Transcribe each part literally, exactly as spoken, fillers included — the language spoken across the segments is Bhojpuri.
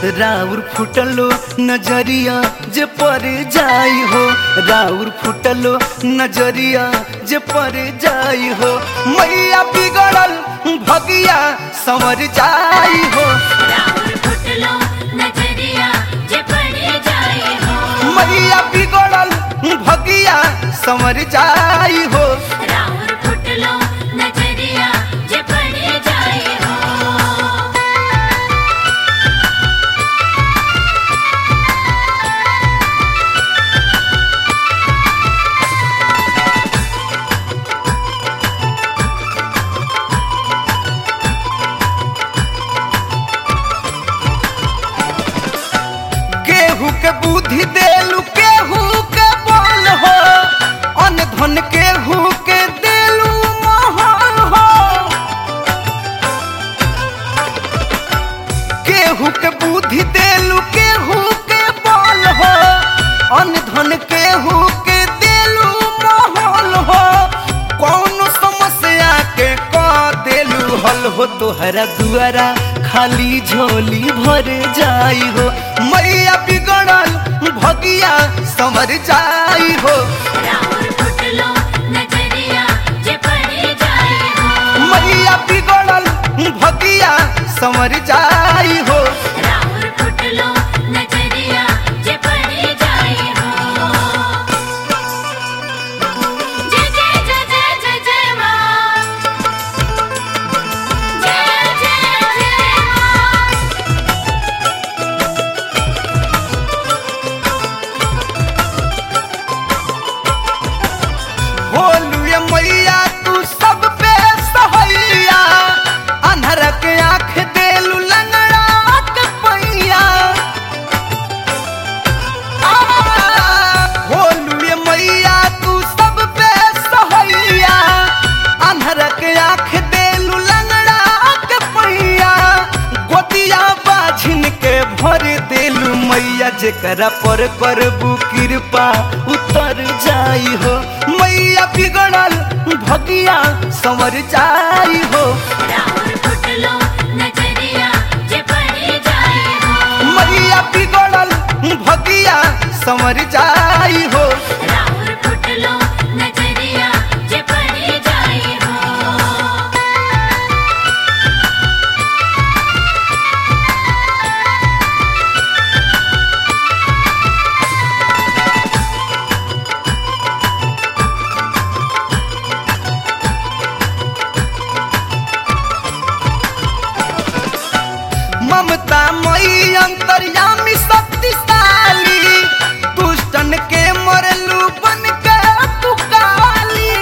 राउर फुटलो नजरिया जे पर जाई हो, राउर फुटलो नजरिया जे पर जाई हो, मैया बिगड़ल भगिया संवर जाई हो, राउर फुटलो नजरिया जे पर जाई हो, मैया बिगड़ल भगिया संवर जाई हो, राउर फुटलो नजरिया जे पर जाई हो। केहू के बुद्धि देलू केहू के बल हो, अन धन केहू के देलू महल हो, केहू के बुद्धि देलू केहू के बल हो, अन धन केहू के देलू महल हो, कौन समस्या के का देलू हल हो, तोहरा दुआरा खाली झोली भर जाई हो, मैया बिगड़ल भगिया संवर जाई हो, राउर फुटलो नजरिया जे पर जाई हो, मैया बिगड़ल भगिया संवर जाई हो, राउर फुटलो नजरिया जे पर जाई हो। जय जय जय जय जय जय मां, जय जय जय मां। बोलू ये मैया तू सब पे सहैया, अन्हर के आँख देलू लंगड़ा के पैया, बोलू ये मैया तू सब पे सहैया, अन्हर के आँख देलू लंगड़ा के पैया, गोतिया बाझिन के भर देलू मैया, जेकरा पर करबू कृपा उतर जाई हो, मैया बिगड़ल भगिया संवर जाई हो, राउर फुटलो नजरिया जे पर जाई हो, मैया बिगड़ल भगिया संवर जाई हो, राउर फुटलो नजरिया जे पर जाई हो। ममता मई अंतर्यामी शक्तिशाली, दुष्टन के मरलू बन के तू काली,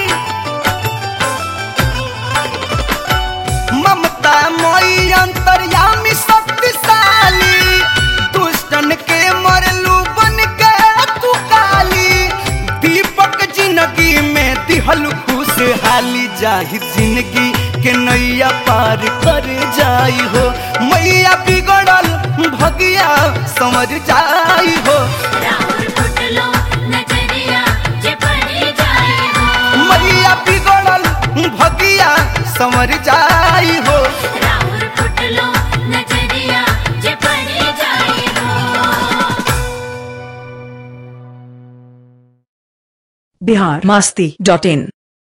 ममता मई अंतर्यामी शक्तिशाली, दुष्टन के मरलू बन के तू काली, दीपक जिंदगी में दिहल खुशहाली, जाहिर जिंदगी के नैया पार कर जाई हो, मैया बिगड़ल भगिया संवर जाई हो, राउर फुटलो नजरिया जे पर जाई हो, मैया बिगड़ल भगिया संवर जाई हो, राउर फुटलो नजरिया जे पर जाई हो। बिहार मस्ती डॉट इन।